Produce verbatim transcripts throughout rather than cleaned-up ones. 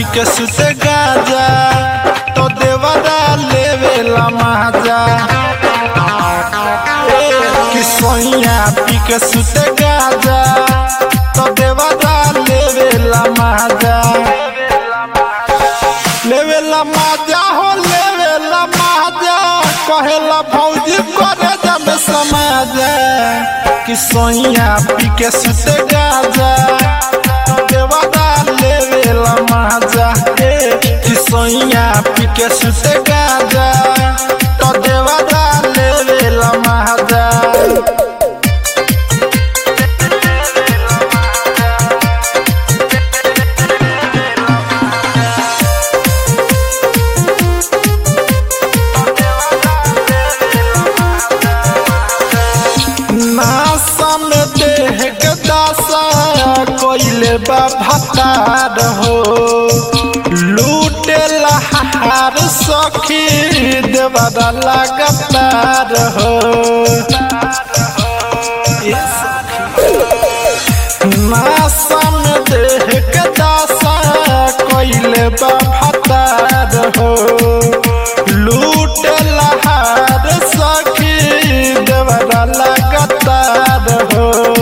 के सुते गाजा तो देवरा लेवेला माजा कि सोइया पी के सुते गाजा तो देवरा लेवेला माजा लेवेला माजा हो लेवेला माजा कहेला भौजी करे जब समाज कि सोइया पी के सुते गाजा तो देवरा लेवेला माजा कि सोइया पी के सुते गाजा तो देवरा लेवेला माजा कोइले बा भतार हो लूटे लहार सखी देवरा लगातार हो नासा में देह के दासा कोइले बा भतार हो लूटे लहार सखी देवरा लगातार हो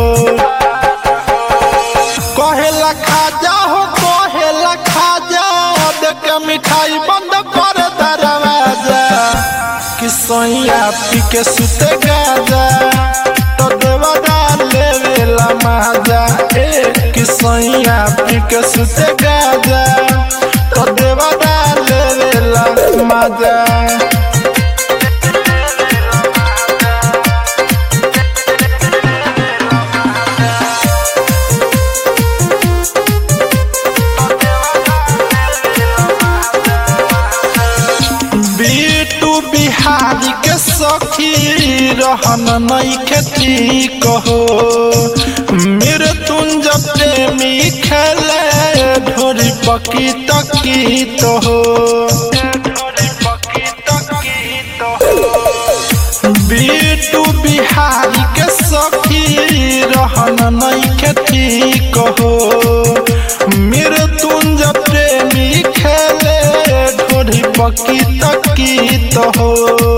मिठाई बंद कर दरवाजा कि सोइया पी के सुते गाजा तो देवरा लेवेला माजा कि सोइया पी के सुते गाजा तो देवरा लेवेला माजा बिहारी के सखी रहन नहीं खेती कहो मेरे तुंज प्रेमी खेले ढोरी पकी तकी तो हो बीटू बिहारी के सखी रहन नहीं खेती कहो मेरे तुंज प्रेमी खेले ढोरी पकी तकी तो हो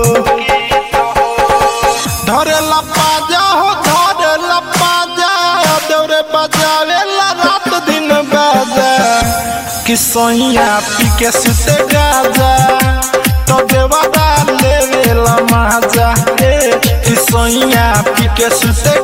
धरेला पाजा हो धरेला पाजा दौरे बजावेला रात दिन बाजा कि सोइया पी के सुते गाजा तो देवरा लेवेला माजा कि सोइया पी के सुते